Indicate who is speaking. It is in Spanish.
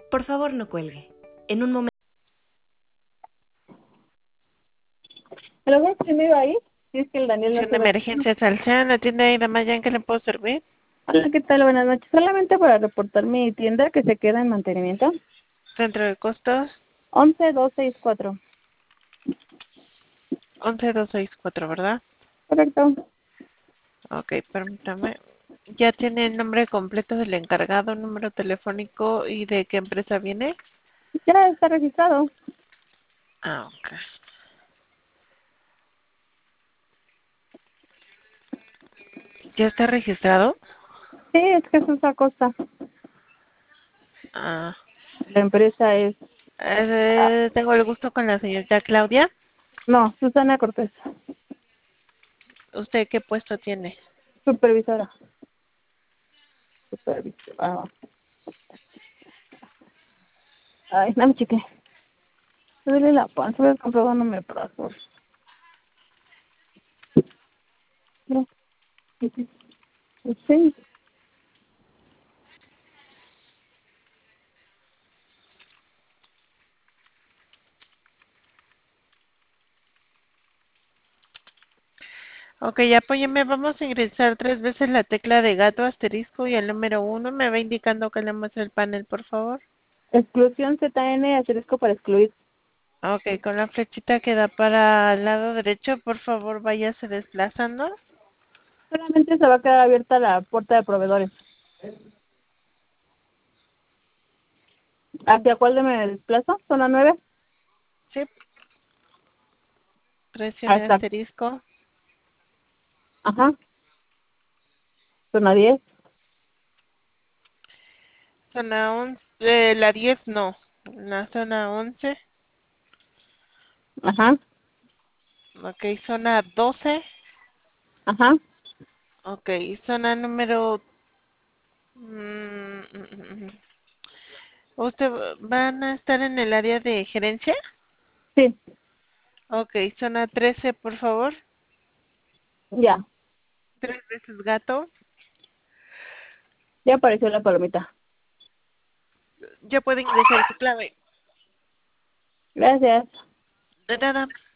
Speaker 1: Por favor, no cuelgue. En un momento.
Speaker 2: Luego sí me iba a ir, si es que el Daniel no
Speaker 3: Atención de
Speaker 2: sube.
Speaker 3: emergencia Salcean, la tienda de Maya, ¿en qué le puedo servir?
Speaker 2: Hola, ¿qué tal? Buenas noches. Solamente para reportar mi tienda que se queda en mantenimiento.
Speaker 3: Centro de costos,
Speaker 2: 11264.
Speaker 3: 11264, ¿verdad?
Speaker 2: Correcto.
Speaker 3: Ok, permítame. ¿Ya tiene el nombre completo del encargado, número telefónico y de qué empresa viene?
Speaker 2: Ya está registrado.
Speaker 3: Ah, ok. ¿Ya está registrado?
Speaker 2: Sí, es Jesús Acosta.
Speaker 3: Ah,
Speaker 2: La empresa es...
Speaker 3: tengo el gusto con la señorita Claudia.
Speaker 2: No, Susana Cortés.
Speaker 3: ¿Usted qué puesto tiene?
Speaker 2: Supervisora. Supervisora. Ay, no me chique. Me duele la panza. Voy a comprobar no me brazo. No. Sí.
Speaker 3: Ok, apóyeme. Vamos a ingresar 3 veces la tecla de gato asterisco y el número 1. Me va indicando que le muestre el panel, por favor.
Speaker 2: Exclusión ZN asterisco para excluir.
Speaker 3: Ok, con la flechita que da para el lado derecho, por favor, váyase desplazando.
Speaker 2: Solamente se va a quedar abierta la puerta de proveedores. ¿Hacia cuál de me desplazo? ¿Zona 9?
Speaker 3: Sí, presione
Speaker 2: Hasta.
Speaker 3: asterisco.
Speaker 2: Ajá. Zona 10.
Speaker 3: Zona 11, la 10 no, la zona 11.
Speaker 2: Ajá.
Speaker 3: Ok, zona 12.
Speaker 2: Ajá.
Speaker 3: Ok, zona número... ¿Usted van a estar en el área de gerencia?
Speaker 2: Sí.
Speaker 3: Ok, zona 13, por favor.
Speaker 2: Ya.
Speaker 3: 3 veces gato.
Speaker 2: Ya apareció la palomita.
Speaker 3: Ya puede ingresar su clave.
Speaker 2: Gracias.
Speaker 3: De nada.